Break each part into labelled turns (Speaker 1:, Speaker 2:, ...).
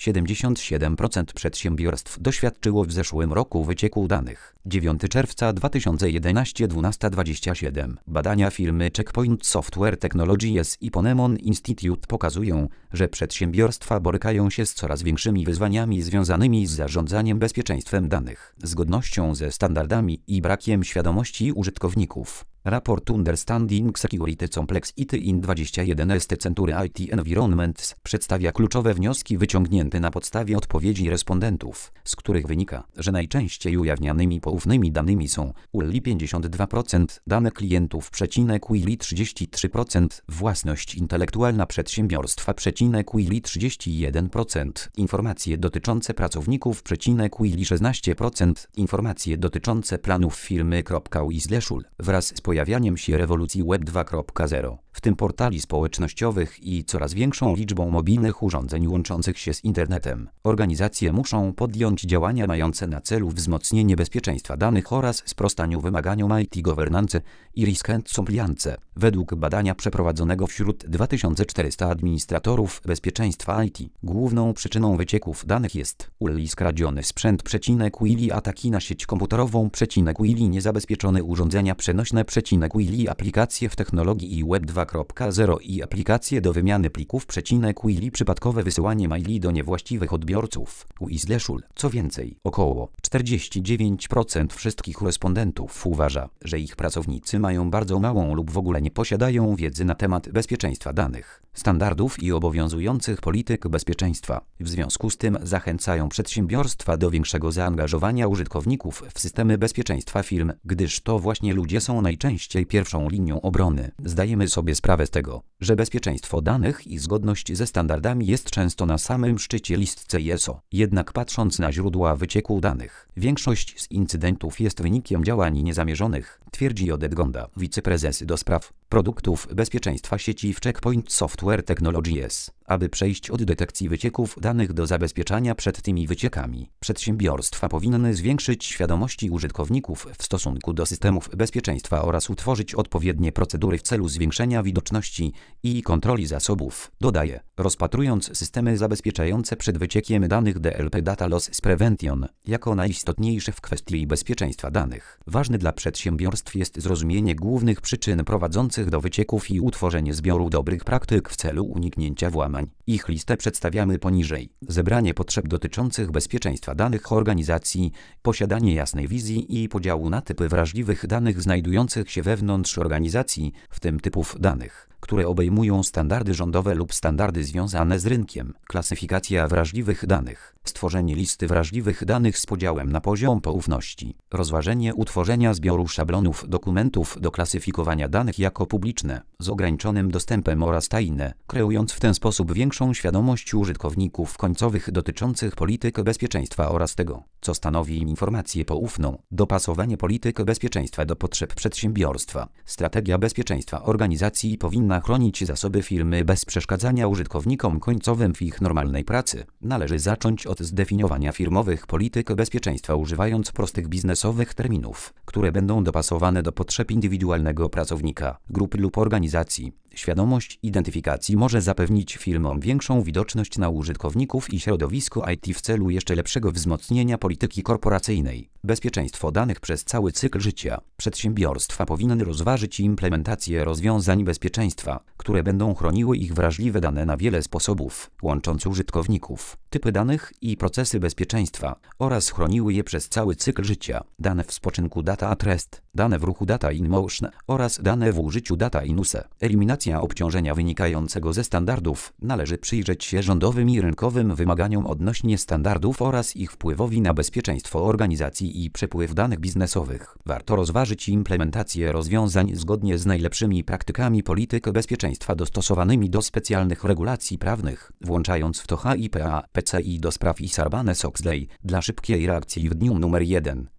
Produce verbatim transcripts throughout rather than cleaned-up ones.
Speaker 1: siedemdziesiąt siedem procent przedsiębiorstw doświadczyło w zeszłym roku wycieku danych. dziewiątego czerwca dwa tysiące jedenastego, dwunasta dwadzieścia siedem. Badania firmy Checkpoint Software Technologies i Ponemon Institute pokazują, że przedsiębiorstwa borykają się z coraz większymi wyzwaniami związanymi z zarządzaniem bezpieczeństwem danych, zgodnością ze standardami i brakiem świadomości użytkowników. Raport Understanding Security Complexity in dwadzieścia jeden S T Century I T Environments przedstawia kluczowe wnioski wyciągnięte na podstawie odpowiedzi respondentów, z których wynika, że najczęściej ujawnianymi poufnymi danymi są U L I pięćdziesiąt dwa procent, dane klientów, przecinek U I L I trzydzieści trzy procent, własność intelektualna przedsiębiorstwa, przecinek U I L I trzydzieści jeden procent, informacje dotyczące pracowników, przecinek U I L I szesnaście procent, informacje dotyczące planów firmy. U I slash U L. Wraz z pojawianiem się rewolucji Web dwa kropka zero, w tym portali społecznościowych i coraz większą liczbą mobilnych urządzeń łączących się z internetem, organizacje muszą podjąć działania mające na celu wzmocnienie bezpieczeństwa danych oraz sprostaniu wymaganiom I T governance i risk and compliance. Według badania przeprowadzonego wśród dwa tysiące czterysta administratorów bezpieczeństwa I T, główną przyczyną wycieków danych jest U L I skradziony sprzęt, przecinek U I L I ataki na sieć komputerową, przecinek U I L I niezabezpieczone urządzenia przenośne, przecinek U I L I aplikacje w technologii i Web dwa kropka zero i aplikacje do wymiany plików, przecinek U I L I przypadkowe wysyłanie maili do niewłaściwych odbiorców. U I slash U L. Co więcej, około czterdzieści dziewięć procent wszystkich respondentów uważa, że ich pracownicy mają bardzo małą lub w ogóle nie posiadają wiedzy na temat bezpieczeństwa danych, standardów i obowiązujących polityk bezpieczeństwa. W związku z tym zachęcają przedsiębiorstwa do większego zaangażowania użytkowników w systemy bezpieczeństwa firm, gdyż to właśnie ludzie są najczęściej pierwszą linią obrony. Zdajemy sobie sprawę z tego, że bezpieczeństwo danych i zgodność ze standardami jest często na samym szczycie listce I S O. Jednak patrząc na źródła wycieku danych, większość z incydentów jest wynikiem działań niezamierzonych, twierdzi Oded Gonda, wiceprezes do spraw produktów bezpieczeństwa sieci w Checkpoint Software Technologies. Aby przejść od detekcji wycieków danych do zabezpieczania przed tymi wyciekami, przedsiębiorstwa powinny zwiększyć świadomości użytkowników w stosunku do systemów bezpieczeństwa oraz utworzyć odpowiednie procedury w celu zwiększenia widoczności i kontroli zasobów. Dodaje, rozpatrując systemy zabezpieczające przed wyciekiem danych D L P Data Loss Prevention jako najistotniejsze w kwestii bezpieczeństwa danych. Ważny dla przedsiębiorstw jest zrozumienie głównych przyczyn prowadzących do wycieków i utworzenie zbioru dobrych praktyk w celu uniknięcia włamań. Ich listę przedstawiamy poniżej. Zebranie potrzeb dotyczących bezpieczeństwa danych organizacji, posiadanie jasnej wizji i podziału na typy wrażliwych danych znajdujących się wewnątrz organizacji, w tym typów danych, które obejmują standardy rządowe lub standardy związane z rynkiem, klasyfikacja wrażliwych danych, stworzenie listy wrażliwych danych z podziałem na poziom poufności, rozważenie utworzenia zbioru szablonów dokumentów do klasyfikowania danych jako publiczne, z ograniczonym dostępem oraz tajne, kreując w ten sposób większą świadomość użytkowników końcowych dotyczących polityk bezpieczeństwa oraz tego, co stanowi informację poufną, dopasowanie polityk bezpieczeństwa do potrzeb przedsiębiorstwa. Strategia bezpieczeństwa organizacji powinna chronić zasoby firmy bez przeszkadzania użytkownikom końcowym w ich normalnej pracy. Należy zacząć od zdefiniowania firmowych polityk bezpieczeństwa używając prostych biznesowych terminów, które będą dopasowane do potrzeb indywidualnego pracownika, grupy lub organizacji. Świadomość identyfikacji może zapewnić firmom większą widoczność na użytkowników i środowisko I T w celu jeszcze lepszego wzmocnienia polityki korporacyjnej. Bezpieczeństwo danych przez cały cykl życia. Przedsiębiorstwa powinny rozważyć implementację rozwiązań bezpieczeństwa, które będą chroniły ich wrażliwe dane na wiele sposobów, łącząc użytkowników, typy danych i procesy bezpieczeństwa oraz chroniły je przez cały cykl życia. Dane w spoczynku data at rest, dane w ruchu data in motion oraz dane w użyciu data in use. Eliminacja obciążenia wynikającego ze standardów. Należy przyjrzeć się rządowym i rynkowym wymaganiom odnośnie standardów oraz ich wpływowi na bezpieczeństwo organizacji i przepływ danych biznesowych. Warto rozważyć implementację rozwiązań zgodnie z najlepszymi praktykami polityk bezpieczeństwa dostosowanymi do specjalnych regulacji prawnych, włączając w to H I P A, P C I do spraw i Sarbanes-Oxley dla szybkiej reakcji w dniu numer jeden.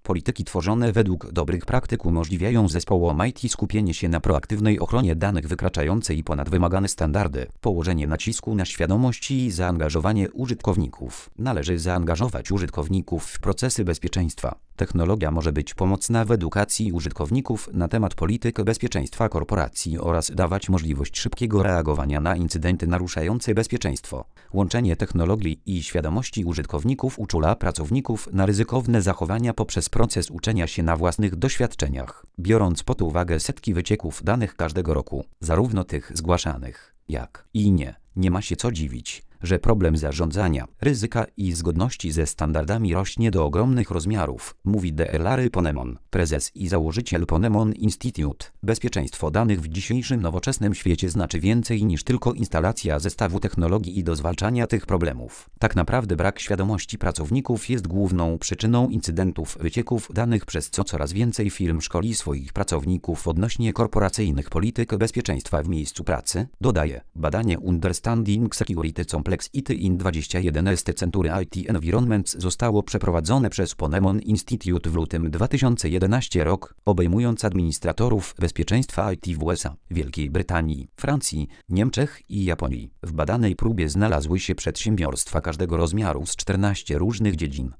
Speaker 1: Polityki tworzone według dobrych praktyk umożliwiają zespołom I T skupienie się na proaktywnej ochronie danych wykraczającej ponad wymagane standardy. Położenie nacisku na świadomość i zaangażowanie użytkowników. Należy zaangażować użytkowników w procesy bezpieczeństwa. Technologia może być pomocna w edukacji użytkowników na temat polityk bezpieczeństwa korporacji oraz dawać możliwość szybkiego reagowania na incydenty naruszające bezpieczeństwo. Łączenie technologii i świadomości użytkowników uczula pracowników na ryzykowne zachowania poprzez proces uczenia się na własnych doświadczeniach, biorąc pod uwagę setki wycieków danych każdego roku, zarówno tych zgłaszanych, jak i nie. Nie ma się co dziwić, że problem zarządzania, ryzyka i zgodności ze standardami rośnie do ogromnych rozmiarów, mówi D. Larry Ponemon, prezes i założyciel Ponemon Institute. Bezpieczeństwo danych w dzisiejszym nowoczesnym świecie znaczy więcej niż tylko instalacja zestawu technologii i do zwalczania tych problemów. Tak naprawdę brak świadomości pracowników jest główną przyczyną incydentów wycieków danych, przez co coraz więcej firm szkoli swoich pracowników odnośnie korporacyjnych polityk bezpieczeństwa w miejscu pracy, dodaje badanie Understanding Security Complex I T in dwadzieścia jeden Century I T Environments zostało przeprowadzone przez Ponemon Institute w lutym dwa tysiące jedenastego rok, obejmując administratorów bezpieczeństwa I T w U S A, Wielkiej Brytanii, Francji, Niemczech i Japonii. W badanej próbie znalazły się przedsiębiorstwa każdego rozmiaru z czternastu różnych dziedzin.